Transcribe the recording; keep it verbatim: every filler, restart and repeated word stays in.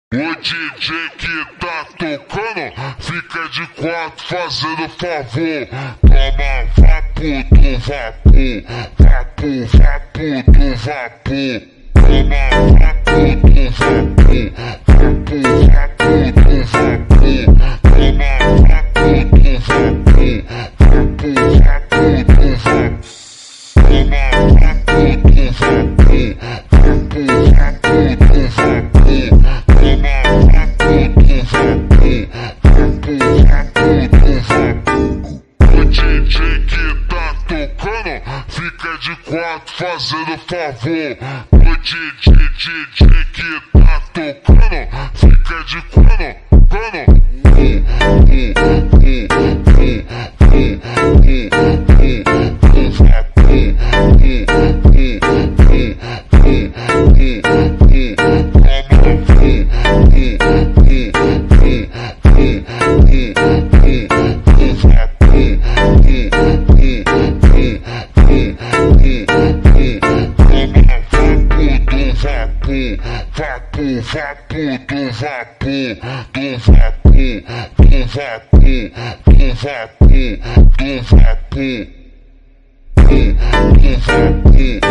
O D J que tá tocando fica de quatro fazendo favor. Toma vapo do vapor, vapo, vapo do vapor. Toma vapo do vapor, vapo, vapo do vapor. Toma vapo do vapor, vapo, vapo do vapor. Toma vapo do vapor, vapo, vapo do vapor. O D J que tá tocando fica de quatro fazendo favor. O D J, D J que tá tocando fica de quatro, cano. Vapo, vapo do vapor, do vapor, do vapor, do vapor, do vapor, do vapor.